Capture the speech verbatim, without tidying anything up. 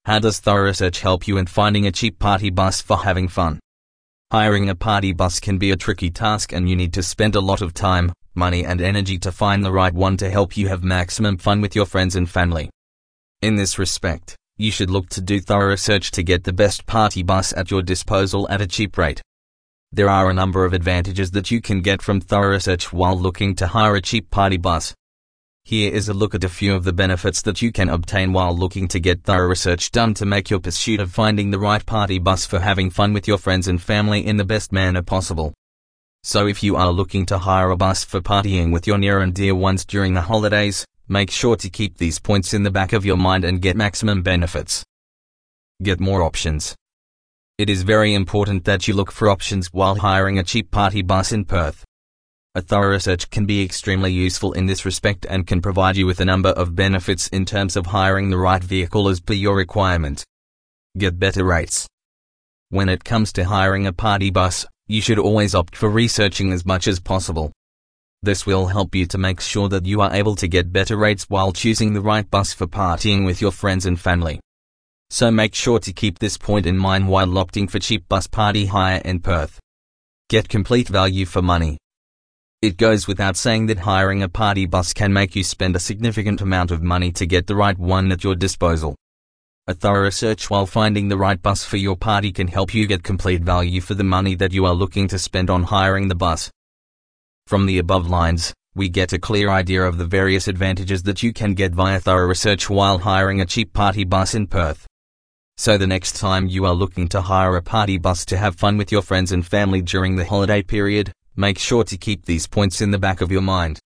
How does thorough research help you in finding a cheap party bus for having fun? Hiring a party bus can be a tricky task, and you need to spend a lot of time, money and energy to find the right one to help you have maximum fun with your friends and family. In this respect, you should look to do thorough research to get the best party bus at your disposal at a cheap rate. There are a number of advantages that you can get from thorough research while looking to hire a cheap party bus. Here is a look at a few of the benefits that you can obtain while looking to get thorough research done to make your pursuit of finding the right party bus for having fun with your friends and family in the best manner possible. So if you are looking to hire a bus for partying with your near and dear ones during the holidays, make sure to keep these points in the back of your mind and get maximum benefits. Get more options. It is very important that you look for options while hiring a cheap party bus in Perth. A thorough research can be extremely useful in this respect and can provide you with a number of benefits in terms of hiring the right vehicle as per your requirement. Get better rates. When it comes to hiring a party bus, you should always opt for researching as much as possible. This will help you to make sure that you are able to get better rates while choosing the right bus for partying with your friends and family. So make sure to keep this point in mind while opting for cheap bus party hire in Perth. Get complete value for money. It goes without saying that hiring a party bus can make you spend a significant amount of money to get the right one at your disposal. A thorough research while finding the right bus for your party can help you get complete value for the money that you are looking to spend on hiring the bus. From the above lines, we get a clear idea of the various advantages that you can get via thorough research while hiring a cheap party bus in Perth. So the next time you are looking to hire a party bus to have fun with your friends and family during the holiday period, make sure to keep these points in the back of your mind.